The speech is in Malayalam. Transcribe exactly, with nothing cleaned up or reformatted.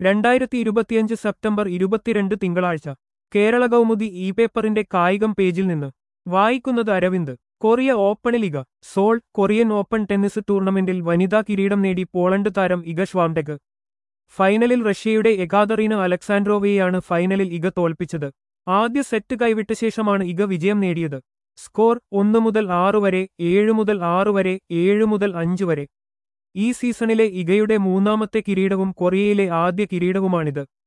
രണ്ടായിരത്തി ഇരുപത്തിയഞ്ച് സെപ്റ്റംബർ ഇരുപത്തിരണ്ട് തിങ്കളാഴ്ച കേരള കൗമുദി ഇ പേപ്പറിന്റെ കായികം പേജിൽ നിന്ന് വായിക്കുന്നത് Aravind. Korea open league Seoul Korean open tennis ടൂർണമെന്റിൽ വനിതാ കിരീടം നേടി പോളണ്ട് താരം ഇഗ ഷ്വാംടെക്. ഫൈനലിൽ റഷ്യയുടെ എകാതറീന അലക്സാൻഡ്രോവയെയാണ് ഫൈനലിൽ ഇഗ തോൽപ്പിച്ചത്. ആദ്യ സെറ്റ് കൈവിട്ട ശേഷമാണ് ഇഗ വിജയം നേടിയത്. സ്കോർ ഒന്ന് മുതൽ ആറ് വരെ, ഏഴ് മുതൽ ആറ് വരെ, ഏഴ് മുതൽ അഞ്ച് വരെ. ഈ സീസണിലെ ഇഗയുടെ മൂന്നാമത്തെ കിരീടവും കൊറിയയിലെ ആദ്യ കിരീടവുമാണിത്.